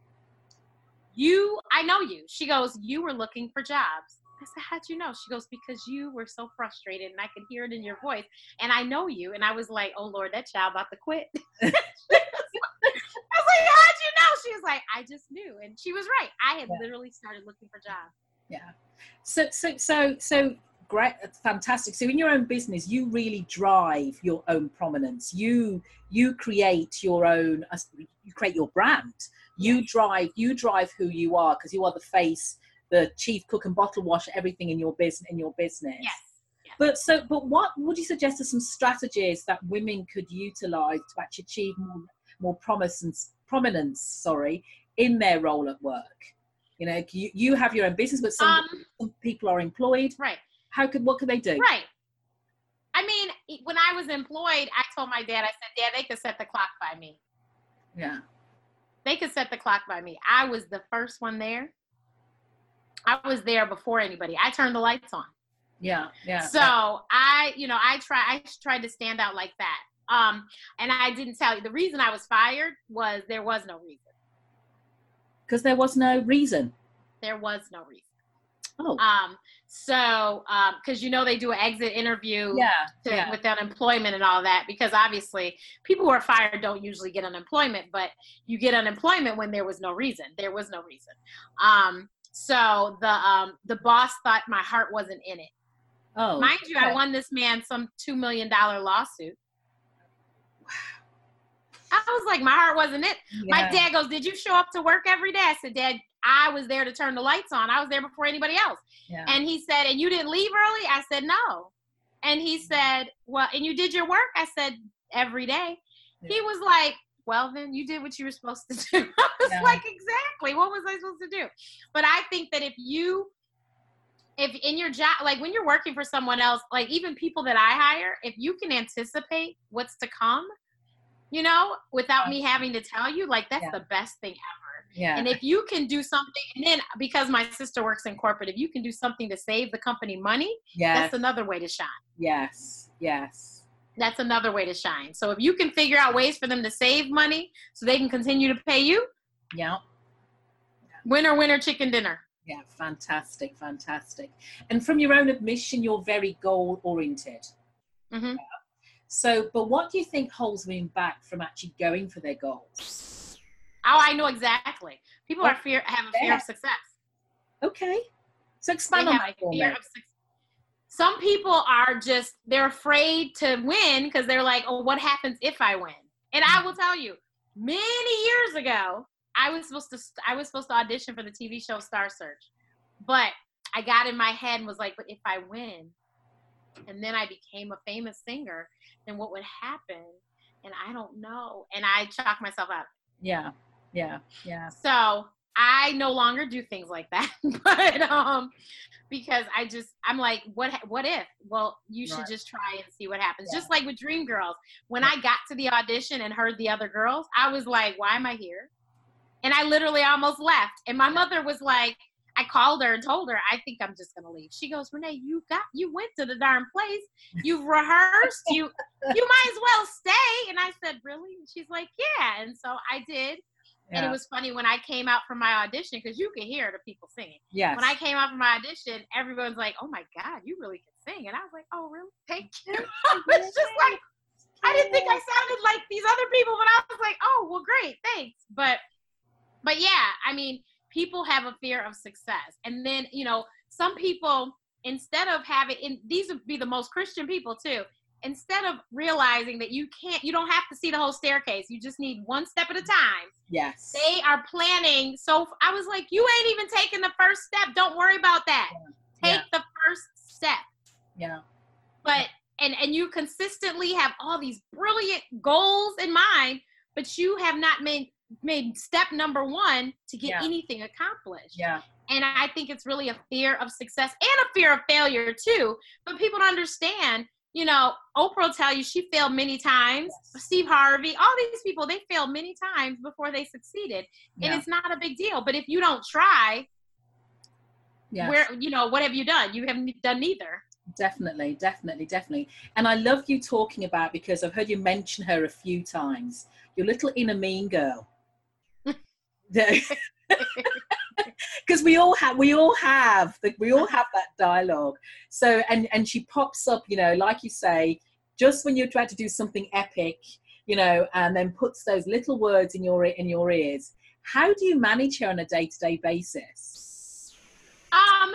Speaker 2: you, I know you. She goes, you were looking for jobs. I said, how'd you know? She goes, because you were so frustrated, and I could hear it in your voice, and I know you. And I was like, oh, Lord, that child about to quit. I was like, how'd you know? She was like, I just knew. And she was right. I had yeah. literally started looking for jobs.
Speaker 3: Yeah. So, so, so, so great. Fantastic. So in your own business, you really drive your own prominence. You, you create your own, you create your brand. You drive, you drive who you are, because you are the face, the chief cook and bottle washer, everything in your business, in your business.
Speaker 2: Yes. yes.
Speaker 3: But so, but what would you suggest are some strategies that women could utilize to actually achieve more, more prominence, prominence, sorry, in their role at work? You know, you, you have your own business, but some,
Speaker 2: um,
Speaker 3: some people are employed.
Speaker 2: Right.
Speaker 3: How could, what could they do?
Speaker 2: Right. I mean, when I was employed, I told my dad, I said, Dad, they could set the clock by me.
Speaker 3: Yeah.
Speaker 2: They could set the clock by me. I was the first one there. I was there before anybody. I turned the lights on.
Speaker 3: Yeah, yeah.
Speaker 2: So
Speaker 3: yeah.
Speaker 2: I, you know, I try. I tried to stand out like that. Um, and I didn't tell you the reason I was fired was there was no reason.
Speaker 3: Because there was no reason.
Speaker 2: There was no reason.
Speaker 3: Oh.
Speaker 2: Um. So, um, because you know they do an exit interview.
Speaker 3: Yeah,
Speaker 2: to,
Speaker 3: yeah.
Speaker 2: with unemployment and all that. Because obviously, people who are fired don't usually get unemployment, but you get unemployment when there was no reason. There was no reason. Um. So the um the boss thought my heart wasn't in it.
Speaker 3: Oh.
Speaker 2: Mind you,
Speaker 3: okay.
Speaker 2: I won this man some two million dollar lawsuit. Wow. I was like, my heart wasn't it. Yeah. My dad goes, did you show up to work every day? I said, Dad, I was there to turn the lights on. I was there before anybody else.
Speaker 3: Yeah.
Speaker 2: And he said, and you didn't leave early? I said, no. And he said, well, and you did your work? I said, every day. Yeah. He was like, well, then you did what you were supposed to do. I was yeah. like, exactly. What was I supposed to do? But I think that if you, if in your job, like when you're working for someone else, like even people that I hire, if you can anticipate what's to come, you know, without me having to tell you, like that's yeah. the best thing ever.
Speaker 3: Yeah.
Speaker 2: And if you can do something, and then because my sister works in corporate, if you can do something to save the company money,
Speaker 3: yes.
Speaker 2: that's another way to shine.
Speaker 3: Yes. Yes.
Speaker 2: That's another way to shine. So if you can figure out ways for them to save money so they can continue to pay you.
Speaker 3: Yeah.
Speaker 2: Winner, winner, chicken dinner.
Speaker 3: Yeah. Fantastic. Fantastic. And from your own admission, you're very goal oriented.
Speaker 2: Mm-hmm. Yeah.
Speaker 3: So, but what do you think holds women back from actually going for their goals?
Speaker 2: Oh, I know exactly. People oh, are fear have a fear yeah. of success.
Speaker 3: Okay. So expand
Speaker 2: they
Speaker 3: on
Speaker 2: have
Speaker 3: that
Speaker 2: a
Speaker 3: for
Speaker 2: fear
Speaker 3: me.
Speaker 2: of success. Some people are just, they're afraid to win because they're like, oh, what happens if I win? And I will tell you, many years ago, I was supposed to, I was supposed to audition for the T V show Star Search. But I got in my head and was like, but if I win, and then I became a famous singer, then what would happen? And I don't know. And I chalked myself out.
Speaker 3: Yeah, yeah, yeah.
Speaker 2: So I no longer do things like that. But um, because I just, I'm like, what what if? Well, you should right. just try and see what happens. Yeah. Just like with Dreamgirls. When yeah. I got to the audition and heard the other girls, I was like, why am I here? And I literally almost left. And my mother was like, I called her and told her, I think I'm just going to leave. She goes, Renee, you got, you went to the darn place. You've rehearsed. You, you might as well stay. And I said, really? And she's like, yeah. And so I did. Yeah. And it was funny when I came out for my audition, because you could hear the people singing.
Speaker 3: Yes.
Speaker 2: When I came out for my audition, everyone's like, oh my God, you really can sing. And I was like, oh, really? Thank you. I was just like, I didn't think I sounded like these other people, but I was like, oh, well, great. Thanks. But, but yeah, I mean, people have a fear of success. And then, you know, some people, instead of having, and these would be the most Christian people too, instead of realizing that you can't, you don't have to see the whole staircase. You just need one step at a time.
Speaker 3: Yes.
Speaker 2: They are planning. So I was like, you ain't even taking the first step. Don't worry about that.
Speaker 3: Yeah.
Speaker 2: Take yeah. the first step.
Speaker 3: Yeah.
Speaker 2: But and and you consistently have all these brilliant goals in mind, but you have not made made step number one to get
Speaker 3: Yeah.
Speaker 2: anything accomplished.
Speaker 3: Yeah.
Speaker 2: And I think it's really a fear of success and a fear of failure too. But people don't understand, you know, Oprah will tell you she failed many times.
Speaker 3: Yes.
Speaker 2: Steve Harvey, all these people, they failed many times before they succeeded.
Speaker 3: Yeah.
Speaker 2: And it's not a big deal. But if you don't try,
Speaker 3: Yes.
Speaker 2: where, you know, what have you done? You haven't done neither.
Speaker 3: Definitely, definitely, definitely. And I love you talking about, because I've heard you mention her a few times, your little inner mean girl. Because we all have, we all have, we all have that dialogue. So, and and she pops up, you know, like you say, just when you're trying to do something epic, you know, and then puts those little words in your in your ears. How do you manage her on a day-to-day basis?
Speaker 2: Um,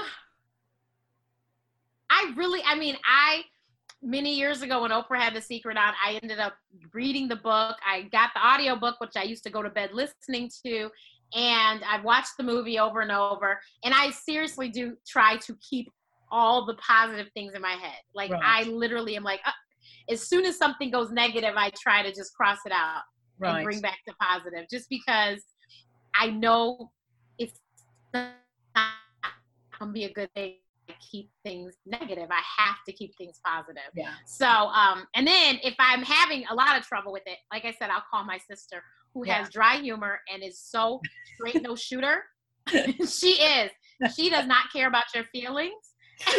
Speaker 2: I really, I mean, I, many years ago when Oprah had The Secret on, I ended up reading the book. I got the audio book, which I used to go to bed listening to. And I've watched the movie over and over. And I seriously do try to keep all the positive things in my head. Like,
Speaker 3: Right.
Speaker 2: I literally am like, uh, as soon as something goes negative, I try to just cross it out
Speaker 3: Right.
Speaker 2: and bring back the positive. Just because I know it's not going to be a good thing to keep things negative. I have to keep things positive.
Speaker 3: Yeah.
Speaker 2: So, um, and then if I'm having a lot of trouble with it, like I said, I'll call my sister, who
Speaker 3: Yeah.
Speaker 2: has dry humor and is so straight no shooter. She is. She does not care about your feelings.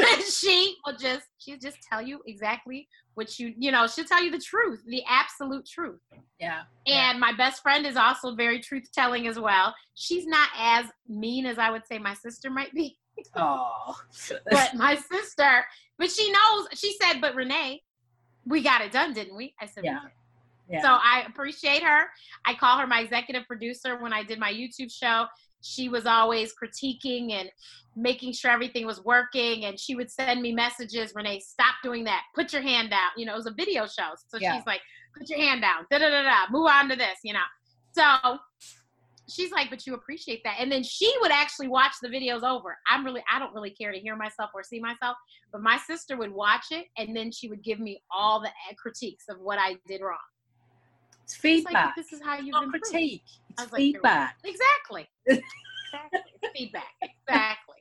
Speaker 2: she will just, she'll just tell you exactly what you, you know, she'll tell you the truth, the absolute truth.
Speaker 3: Yeah.
Speaker 2: And my best friend is also very truth telling as well. She's not as mean as I would say my sister might be.
Speaker 3: Oh.
Speaker 2: But my sister, but she knows, she said, but Renee, we got it done, didn't we? I said,
Speaker 3: Yeah.
Speaker 2: we did.
Speaker 3: Yeah.
Speaker 2: So I appreciate her. I call her my executive producer. When I did my YouTube show, she was always critiquing and making sure everything was working. And she would send me messages, Renee, stop doing that. Put your hand down. You know, it was a video show. So
Speaker 3: Yeah.
Speaker 2: she's like, put your hand down. Da da da da. Move on to this, you know. So she's like, but you appreciate that. And then she would actually watch the videos over. I'm really, I don't really care to hear myself or see myself, but my sister would watch it and then she would give me all the critiques of what I did wrong.
Speaker 3: It's feedback.
Speaker 2: Like, this is how
Speaker 3: It's
Speaker 2: you've
Speaker 3: not
Speaker 2: improved.
Speaker 3: critique. It's
Speaker 2: I was like,
Speaker 3: feedback.
Speaker 2: Exactly. Exactly. It's feedback. Exactly.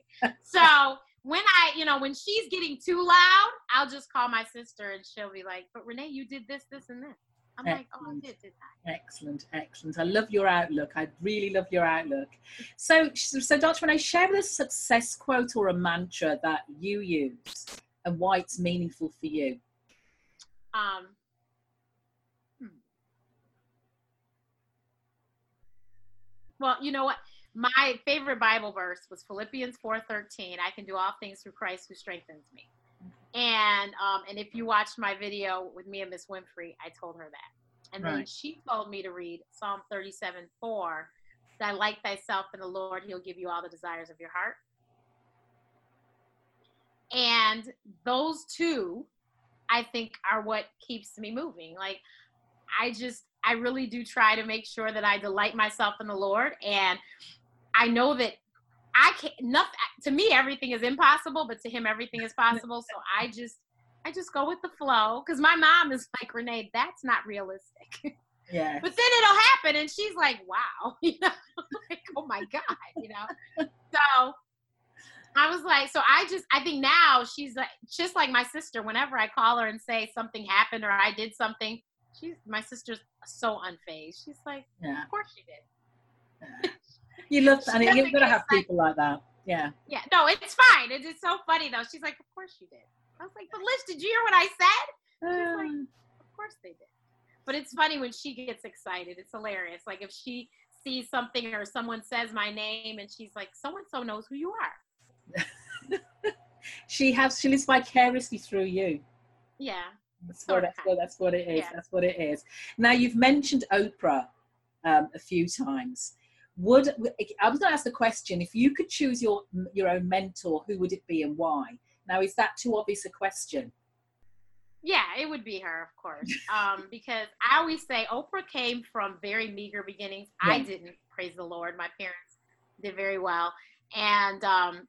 Speaker 2: So when I, you know, when she's getting too loud, I'll just call my sister and she'll be like, but Renee, you did this, this, and this. I'm
Speaker 3: Excellent.
Speaker 2: like, oh, I did, did I?
Speaker 3: Excellent, excellent. I love your outlook. I really love your outlook. So, so Doctor Renee, share with us a success quote or a mantra that you use and why it's meaningful for you.
Speaker 2: Um, hmm. Well, you know what? My favorite Bible verse was Philippians four thirteen. I can do all things through Christ who strengthens me. And um, and if you watched my video with me and Miss Winfrey, I told her that. And then
Speaker 3: Right.
Speaker 2: she told me to read Psalm thirty-seven four. Delight thyself in the Lord, he'll give you all the desires of your heart. And those two, I think, are what keeps me moving. Like, I just, I really do try to make sure that I delight myself in the Lord. And I know that I can't, nothing, to me, everything is impossible, but to him, everything is possible. So I just, I just go with the flow. Cause my mom is like, Renee, that's not realistic.
Speaker 3: Yeah.
Speaker 2: But then it'll happen. And she's like, wow, you know, like, oh my God, you know? So I was like, so I just, I think now she's like, just like my sister, whenever I call her and say something happened or I did something, she's, my sister's so unfazed. She's like,
Speaker 3: Yeah.
Speaker 2: of course she did.
Speaker 3: Yeah. You love,
Speaker 2: She
Speaker 3: and you've
Speaker 2: doesn't
Speaker 3: got to
Speaker 2: get
Speaker 3: have
Speaker 2: excited.
Speaker 3: people like that. Yeah.
Speaker 2: Yeah, no, it's fine. It's, it's so funny though. She's like, of course you did. I was like, but Liz, did you hear what I said? She's like,
Speaker 3: Um,
Speaker 2: of course they did. But it's funny when she gets excited. It's hilarious. Like if she sees something or someone says my name and she's like, so-and-so knows who you are.
Speaker 3: she has, she lives vicariously through you.
Speaker 2: Yeah.
Speaker 3: That's what,
Speaker 2: Sort of,
Speaker 3: that's what, that's what it is.
Speaker 2: Yeah.
Speaker 3: That's what it is. Now, you've mentioned Oprah um, a few times. Would, I was going to ask the question, if you could choose your your own mentor, who would it be and why? Now, is that too obvious a question?
Speaker 2: Yeah, it would be her, of course. Um, because I always say Oprah came from very meager beginnings. I
Speaker 3: Yeah.
Speaker 2: didn't, praise the Lord. My parents did very well. And um,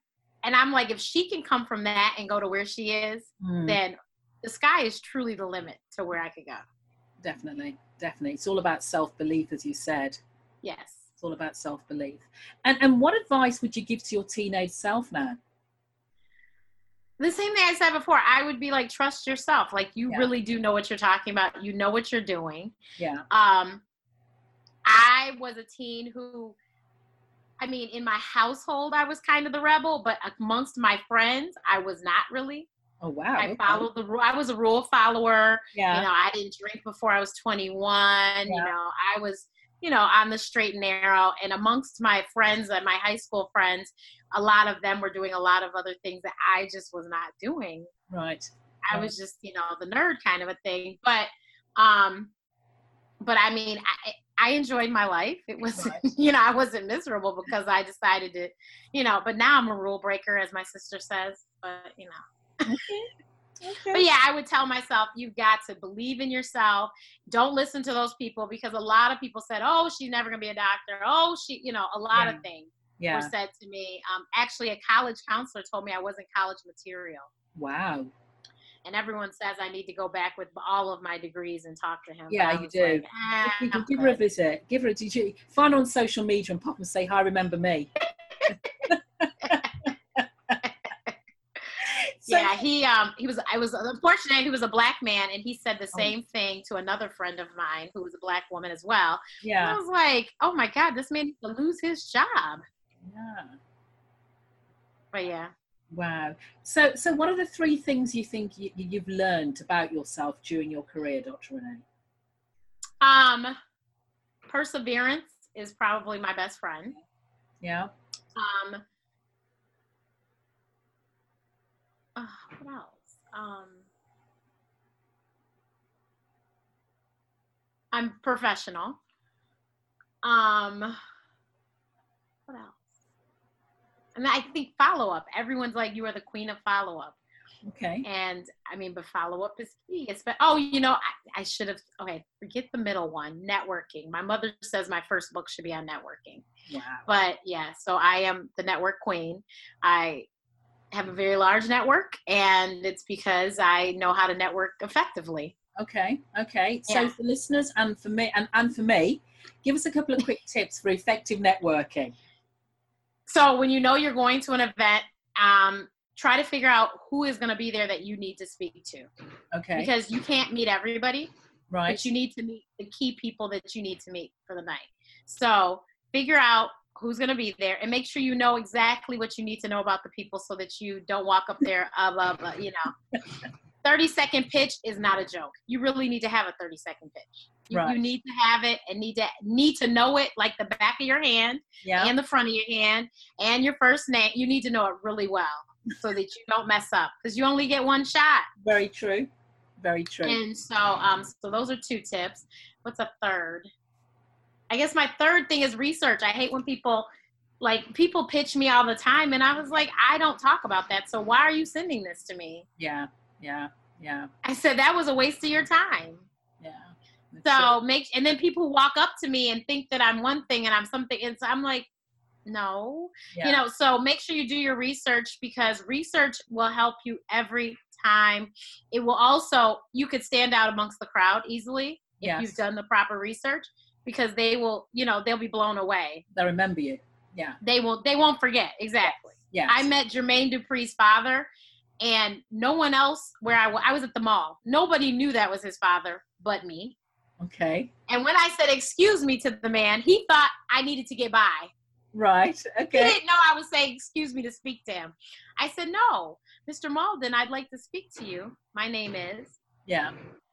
Speaker 2: And I'm like, if she can come from that and go to where she is, mm. then the sky is truly the limit to where I could go.
Speaker 3: Definitely. Definitely. It's all about self-belief, as you said.
Speaker 2: Yes.
Speaker 3: It's all about self-belief. And and what advice would you give to your teenage self now?
Speaker 2: The same thing I said before. I would be like, trust yourself. Like, you yeah. really do know what you're talking about. You know what you're doing.
Speaker 3: Yeah.
Speaker 2: Um, I was a teen who, I mean, in my household, I was kind of the rebel, but amongst my friends, I was not really.
Speaker 3: Oh, wow.
Speaker 2: I
Speaker 3: okay.
Speaker 2: followed the rule. I was a rule follower.
Speaker 3: Yeah.
Speaker 2: You know, I didn't drink before I was twenty-one. Yeah. You know, I was, you know, on the straight and narrow. And amongst my friends and my high school friends, a lot of them were doing a lot of other things that I just was not doing.
Speaker 3: Right.
Speaker 2: I
Speaker 3: right.
Speaker 2: was just, you know, the nerd kind of a thing. But, um, but I mean, I, I enjoyed my life. It was, right. you know, I wasn't miserable because I decided to, you know, but now I'm a rule breaker, as my sister says, but, you know.
Speaker 3: Okay. Okay.
Speaker 2: But yeah, I would tell myself, you've got to believe in yourself. Don't listen to those people, because a lot of people said, oh, she's never going to be a doctor. Oh, she, you know, a lot
Speaker 3: yeah.
Speaker 2: of things
Speaker 3: yeah.
Speaker 2: were said to me. Um, actually, a college counselor told me I wasn't college material.
Speaker 3: Wow.
Speaker 2: And everyone says I need to go back with all of my degrees and talk to him.
Speaker 3: Yeah, you do.
Speaker 2: Like, eh,
Speaker 3: give, give, give her a visit. Give her a, did you find her on social media and pop and say, hi, remember me.
Speaker 2: So, yeah, he um he was I was unfortunate he was a black man, and he said the same oh. thing to another friend of mine who was a black woman as well.
Speaker 3: Yeah.
Speaker 2: And I was like, oh my God, this man needs to lose his job.
Speaker 3: Yeah.
Speaker 2: But yeah.
Speaker 3: Wow. So so what are the three things you think you, you've learned about yourself during your career, Doctor Renee?
Speaker 2: Um, perseverance is probably my best friend.
Speaker 3: Yeah.
Speaker 2: Um. Uh, what else? Um, I'm professional. Um, what else? And I think follow-up. Everyone's like, you are the queen of follow-up.
Speaker 3: Okay.
Speaker 2: And I mean, but follow-up is key. It's, but, oh, you know, I, I should have, okay, forget the middle one, networking. My mother says my first book should be on networking.
Speaker 3: Wow.
Speaker 2: But yeah, so I am the network queen. I have a very large network, and it's because I know how to network effectively.
Speaker 3: Okay. Okay.
Speaker 2: Yeah.
Speaker 3: So for listeners and for me and, and for me, give us a couple of quick tips for effective networking.
Speaker 2: So when you know you're going to an event, um, try to figure out who is going to be there that you need to speak to.
Speaker 3: Okay.
Speaker 2: Because you can't meet everybody.
Speaker 3: Right.
Speaker 2: But you need to meet the key people that you need to meet for the night. So figure out who's going to be there, and make sure you know exactly what you need to know about the people, so that you don't walk up there, uh, blah, blah, you know. thirty second pitch is not a joke. You really need to have a thirty second pitch. You,
Speaker 3: right.
Speaker 2: you need to have it, and need to need to know it like the back of your hand,
Speaker 3: yeah.
Speaker 2: and the front of your hand, and your first name. You need to know it really well, so that you don't mess up, because you only get one shot.
Speaker 3: Very true. Very true.
Speaker 2: And so, um, so those are two tips. What's a third? I guess my third thing is research. I hate when people, like, people pitch me all the time, and I was like, I don't talk about that. So why are you sending this to me?
Speaker 3: Yeah, yeah, yeah.
Speaker 2: I said, that was a waste of your time.
Speaker 3: Yeah.
Speaker 2: So true. make, and then people walk up to me and think that I'm one thing and I'm something. And so I'm like, no, yeah. you know, so make sure you do your research, because research will help you every time. It will also, you could stand out amongst the crowd easily if
Speaker 3: yes.
Speaker 2: you've done the proper research. Because they will, you know, they'll be blown away.
Speaker 3: They'll remember you. Yeah.
Speaker 2: They will. They won't forget. Exactly.
Speaker 3: Yes.
Speaker 2: I met Jermaine Dupri's father, and no one else where I was, I was at the mall. Nobody knew that was his father but me.
Speaker 3: Okay.
Speaker 2: And when I said, excuse me to the man, he thought I needed to get by.
Speaker 3: Right. Okay.
Speaker 2: He didn't know I was saying, excuse me, to speak to him. I said, no, Mister Malden, I'd like to speak to you. My name is.
Speaker 3: Yeah.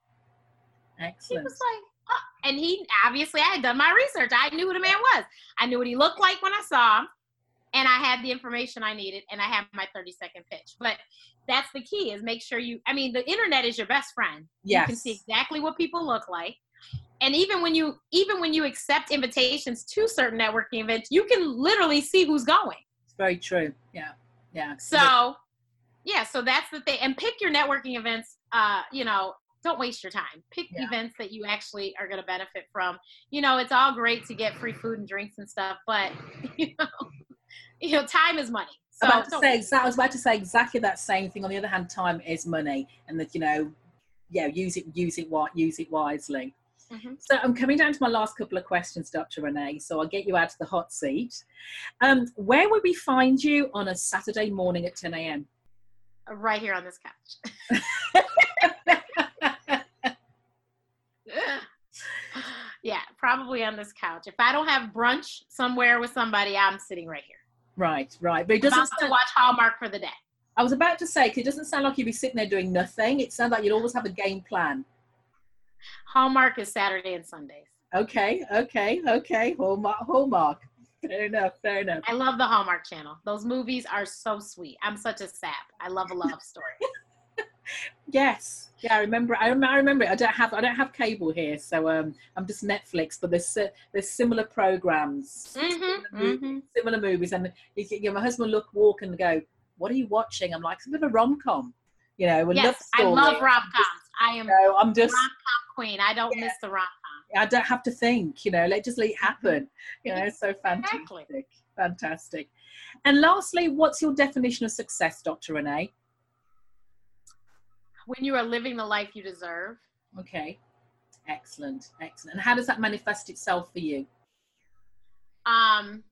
Speaker 3: Excellent.
Speaker 2: He was like, oh. And he, obviously, I had done my research. I knew who the man was. I knew what he looked like when I saw him, and I had the information I needed, and I had my thirty second pitch. But that's the key, is make sure you, I mean, the internet is your best friend.
Speaker 3: Yes.
Speaker 2: You can see exactly what people look like. And even when you, even when you accept invitations to certain networking events, you can literally see who's going.
Speaker 3: It's very true. Yeah. Yeah.
Speaker 2: So, yeah, so that's the thing. And pick your networking events, uh, you know, don't waste your time. Pick
Speaker 3: yeah.
Speaker 2: events that you actually are going to benefit from. You know, it's all great to get free food and drinks and stuff, but, you know, you know, time is money. So
Speaker 3: about to say exactly, I was about to say exactly that same thing. On the other hand, time is money, and that, you know, yeah, use it, use it, use it wisely. Mm-hmm. So I'm coming down to my last couple of questions, Doctor Renee. So I'll get you out of the hot seat. Um, where would we find you on a Saturday morning at ten a.m.?
Speaker 2: Right here on this couch. Yeah, probably on this couch. If I don't have brunch somewhere with somebody, I'm sitting right here.
Speaker 3: Right, right. But it doesn't
Speaker 2: I'm about to watch Hallmark for the day.
Speaker 3: I was about to say, because it doesn't sound like you'd be sitting there doing nothing. It sounds like you'd always have a game plan.
Speaker 2: Hallmark is Saturday and Sundays.
Speaker 3: Okay, okay, okay. Hallmark, Hallmark. Fair enough, fair enough.
Speaker 2: I love the Hallmark Channel. Those movies are so sweet. I'm such a sap. I love a love story.
Speaker 3: Yes, yeah, I remember. I remember. I remember it. I don't have. I don't have cable here, so um, I'm just Netflix. But there's there's similar programs,
Speaker 2: mm-hmm,
Speaker 3: similar, movies,
Speaker 2: mm-hmm.
Speaker 3: similar movies, and you, you know, my husband look, walk, and go, "What are you watching?" I'm like, "It's a bit of a rom com." You know, a
Speaker 2: yes,
Speaker 3: love story.
Speaker 2: I love rom coms. I am.
Speaker 3: You know, I'm just
Speaker 2: rom com queen. I don't yeah. miss the rom com.
Speaker 3: I don't have to think. You know, let just let it happen. You know, so fantastic,
Speaker 2: exactly.
Speaker 3: fantastic. And lastly, what's your definition of success, Doctor Renee?
Speaker 2: When you are living the life you deserve.
Speaker 3: Okay, excellent, excellent. And how does that manifest itself for you?
Speaker 2: Um,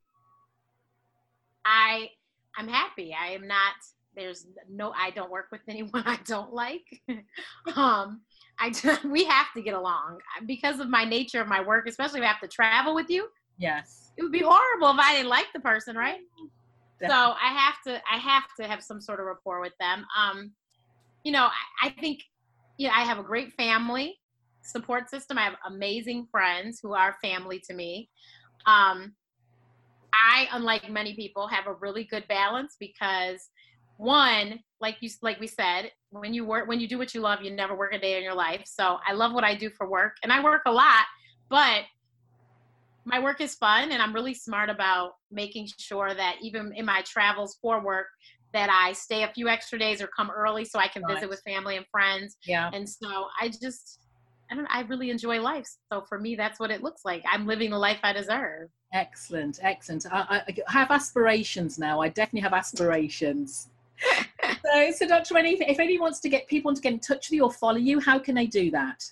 Speaker 2: I, I'm happy. I am not, there's no, I don't work with anyone I don't like. um, I, we have to get along because of my nature of my work, especially if I have to travel with you.
Speaker 3: Yes.
Speaker 2: It would be horrible if I didn't like the person, right?
Speaker 3: Definitely.
Speaker 2: So I have to, I have to have some sort of rapport with them. Um, You know, I, I think, you know, I have a great family support system. I have amazing friends who are family to me. Um, I, unlike many people, have a really good balance because, one, like you, like we said, when you work, when you do what you love, you never work a day in your life. So I love what I do for work, and I work a lot, but my work is fun, and I'm really smart about making sure that even in my travels for work, that I stay a few extra days or come early so I can
Speaker 3: right.
Speaker 2: visit with family and friends.
Speaker 3: Yeah.
Speaker 2: And so I just, I don't I really enjoy life. So for me, that's what it looks like. I'm living the life I deserve.
Speaker 3: Excellent. Excellent. I, I have aspirations now. I definitely have aspirations. so, so Doctor Renee, if anyone wants to get people to get in touch with you or follow you, how can they do that?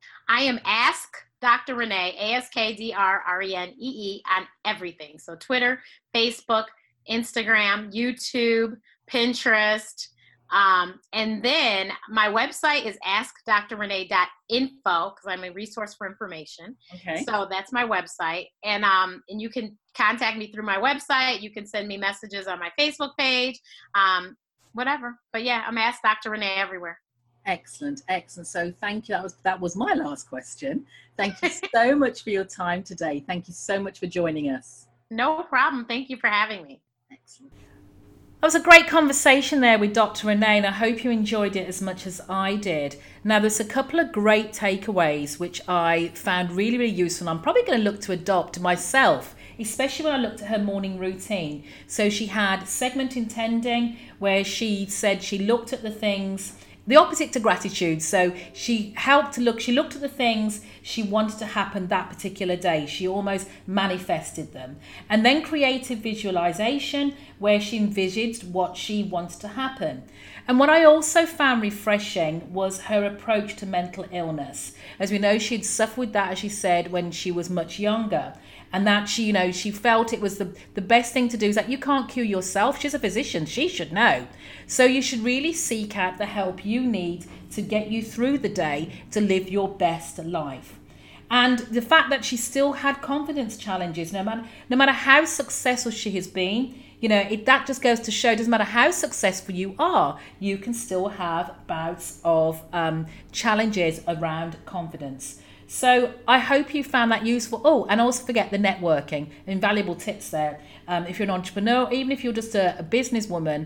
Speaker 2: I am Ask Doctor Renee, A S K D R R E N E E on everything. So Twitter, Facebook, Instagram, YouTube, Pinterest, um, and then my website is ask dr renee dot info because I'm a resource for information.
Speaker 3: Okay.
Speaker 2: So that's my website, and um, and you can contact me through my website. You can send me messages on my Facebook page, um, whatever. But yeah, I'm Ask Doctor Renee everywhere.
Speaker 3: Excellent, excellent. So thank you. That was that was my last question. Thank you so much for your time today. Thank you so much for joining us.
Speaker 2: No problem. Thank you for having me.
Speaker 3: Excellent.
Speaker 1: That was a great conversation there with Doctor Renee, and I hope you enjoyed it as much as I did. Now, there's a couple of great takeaways which I found really, really useful. I'm probably going to look to adopt myself, especially when I looked at her morning routine. So she had segment intending, where she said she looked at the things, the opposite to gratitude. So she helped to look, she looked at the things she wanted to happen that particular day. She almost manifested them. And then creative visualization, where she envisaged what she wants to happen. And what I also found refreshing was her approach to mental illness. As we know, she'd suffered with that, as she said, when she was much younger. And that she, you know, she felt it was the, the best thing to do is that you can't cure yourself. She's a physician. She should know. So you should really seek out the help you need to get you through the day to live your best life. And the fact that she still had confidence challenges, no matter, no matter how successful she has been, you know, it, that just goes to show, it doesn't matter how successful you are, you can still have bouts of um, challenges around confidence. So I hope you found that useful. Oh, and also forget the networking, invaluable tips there. Um, if you're an entrepreneur, even if you're just a, a businesswoman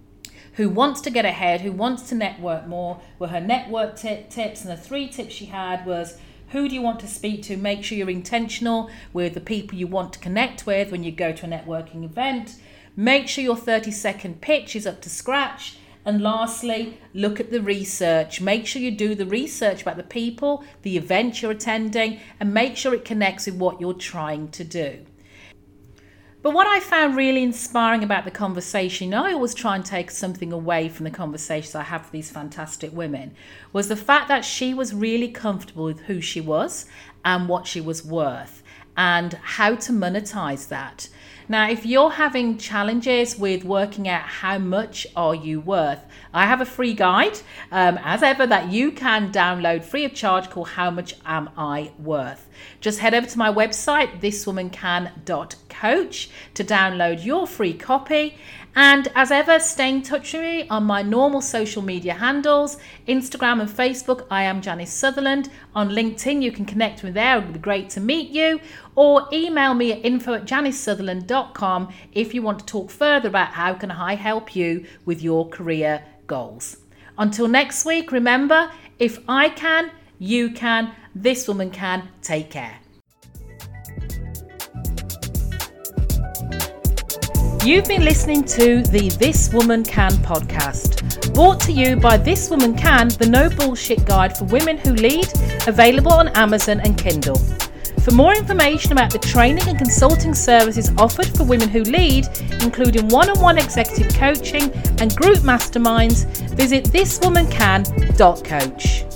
Speaker 1: who wants to get ahead, who wants to network more, well, her network t- tips and the three tips she had was, who do you want to speak to? Make sure you're intentional with the people you want to connect with when you go to a networking event. Make sure your thirty second pitch is up to scratch. And lastly, look at the research. Make sure you do the research about the people, the event you're attending, and make sure it connects with what you're trying to do. But what I found really inspiring about the conversation, you know, I always try and take something away from the conversations I have with these fantastic women, was the fact that she was really comfortable with who she was and what she was worth and how to monetize that. Now, if you're having challenges with working out how much are you worth, I have a free guide, um, as ever, that you can download free of charge called How Much Am I Worth? Just head over to my website, this woman can dot coach, to download your free copy. And as ever, stay in touch with me on my normal social media handles, Instagram and Facebook. I am Janice Sutherland. On LinkedIn, you can connect with me there. It would be great to meet you. Or email me at info at janice sutherland dot com if you want to talk further about how can I help you with your career goals. Until next week, remember, if I can, you can, this woman can. Take care. You've been listening to the This Woman Can podcast, brought to you by This Woman Can, the no bullshit guide for women who lead, available on Amazon and Kindle. For more information about the training and consulting services offered for women who lead, including one-on-one executive coaching and group masterminds, visit this woman can dot coach.